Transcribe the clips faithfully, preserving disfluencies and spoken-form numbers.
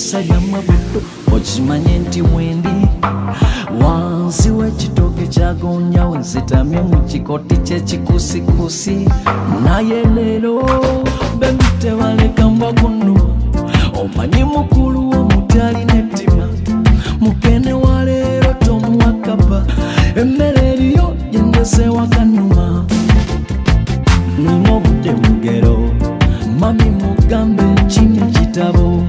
eddisa ly'amabuto okimanye nti mwendi wansi w'ekitooke kya Gonja wensitamye mu kikoti ky'ekikusikusi naye leero bebi tebaleka mbwa kuno omanyi mukulu w'omuti alina ettima mukene wa leero tomuwa kapa emmere eriyo yendese wakanuma nina obudde mugero mami mugambe kino ekitabo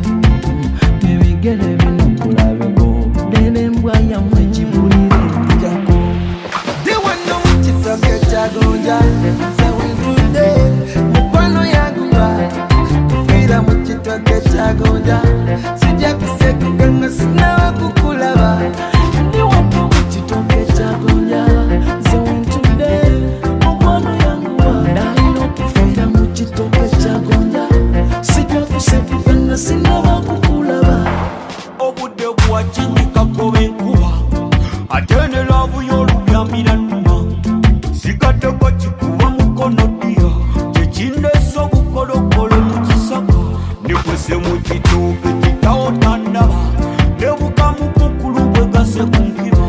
ebigere bino kulabeko lero embwa yammwe ekibulire jako They want no chitoke cha Gonja sewentudde mukwano yanguba kufira mu chitoke cha Gonja sijja kusekuka nga sinawa kukulaba ndi wano mu kitoke kya Gonja sewentudde mukwano yanguba ndalina okufira mu kitoke kya Gonja sijja kusekuka nga sinawa kukulaba obudde bwakinyika kobe enkuba ate ne laavu y'olubyamira nnuma sigaddeko kikuba mukono ddiya kyekindeesa obukolokolo mu kisaka nekwese mu kitooke kitawo tandaba nebuka mu kukulu bwegase ku nkima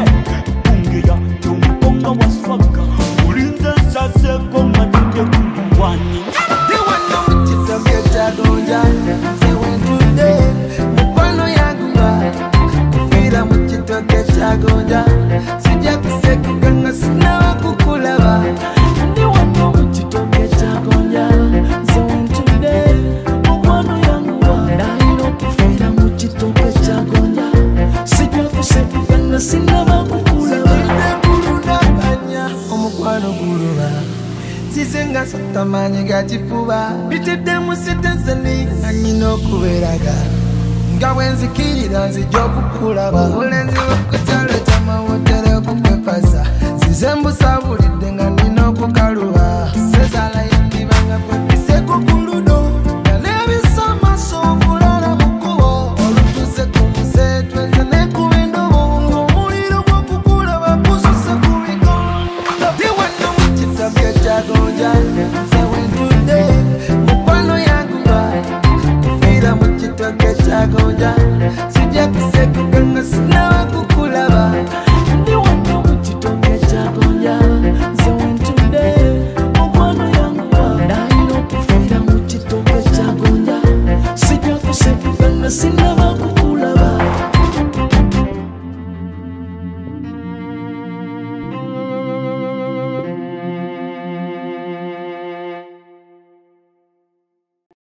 kungeya kyomukonga wasfaga ulinze nsaseeko nga tudde ku lulwanyi They want no chitoke cha Gonja sewentudde mukwano yanguba kufira mu chitoke cha Gonja sijja kusekuka nga sinawa kukulaba ndi wano mu kitoke kya Gonja sewentudde mukwano yanguba ndalina okufira mu kitoke kya Gonja sijja kusekuka nga sinaba kukulaba kulundaganya omukwano guluba sisenga sotamanyi gakifuba bitedde mu sitenseni anyina okubeeraga nga bwenzikirira nzija okukulaba obulenzi bwekukyalo kyamawotera okukwepasa nzize mbusabulidde nga nina okukaluba sezala yendibanga kwepise kukuludo nga nebisa amaso obulala mukubo olutuse ku musetwe nze nekuba endobo ng'omuliro gw'okukulaba gususe ku bigondo diwanno mu kitoke kya Gonja sewentudde mukwano yanguba kufira mu kitoke kya Gonja sijja kusekuka nga sinawa kukulaba